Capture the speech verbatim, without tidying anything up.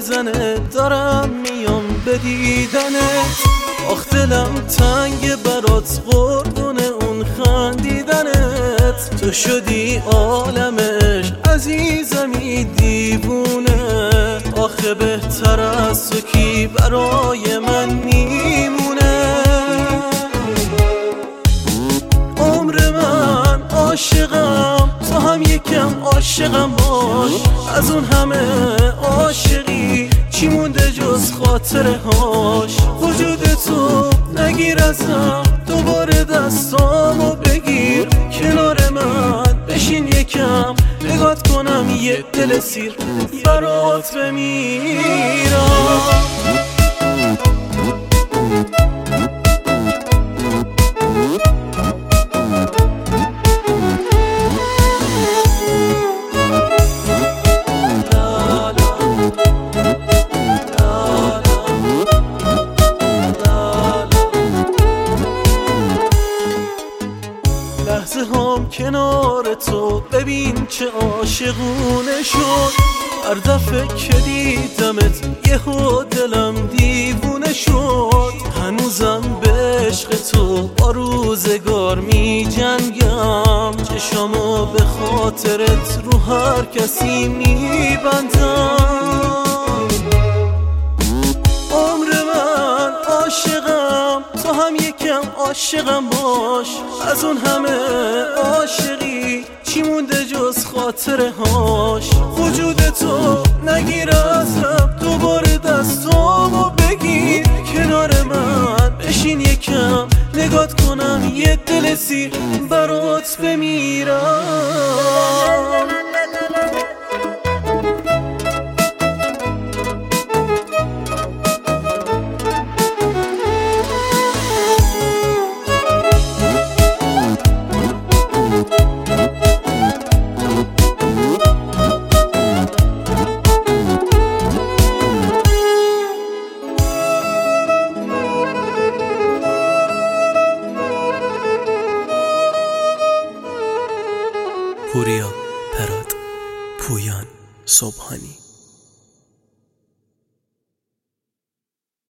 میزنه دارم میام به دیدنت. آخ دلم تنگ برات قربون اون خندیدنت. تو شدی عالمش عزیزمی دیوونه. آخه بهتر از تو کی برای من میمونه. عمر من عاشقم تو هم یکم عاشقم باش. از اون همه عاشقی چی مونده جز خاطره هاش. وجود تو نگیر ازم دوباره دستامو بگیر. کنار من بشین یکم نگات کنم یه دل سیر برات بمیرم. لحظه هم کنار تو ببین چه عاشقونه شد. هر دفعه که دیدمت یهو دلم دیوونه شد. هنوزم به عشق تو با روزگار می جنگم. چشامو به خاطرت رو هر کسی می بندم. عمر من عاشقم تو هم یکم عاشقم باش. از اون همه عاشقی چی مونده جز خاطره هاش. وجود تو نگیر ازم دوباره دستامو بگیر. کنار من بشین یکم نگات کنم یه دل سیر برات بمیرم. پوریا پراد، پویان صبحانی.